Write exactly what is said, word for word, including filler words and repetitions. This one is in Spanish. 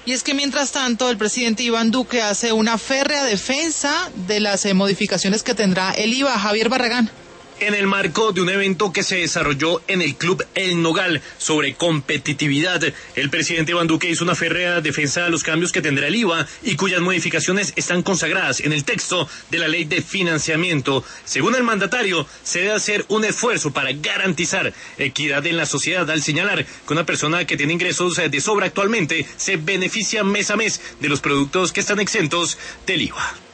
Y es que mientras tanto el presidente Iván Duque hace una férrea defensa de las eh, modificaciones que tendrá el I V A. Javier Barragán. En el marco de un evento que se desarrolló en el Club El Nogal sobre competitividad, el presidente Iván Duque hizo una férrea defensa de los cambios que tendrá el I V A y cuyas modificaciones están consagradas en el texto de la ley de financiamiento. Según el mandatario, se debe hacer un esfuerzo para garantizar equidad en la sociedad, al señalar que una persona que tiene ingresos de sobra actualmente se beneficia mes a mes de los productos que están exentos del I V A.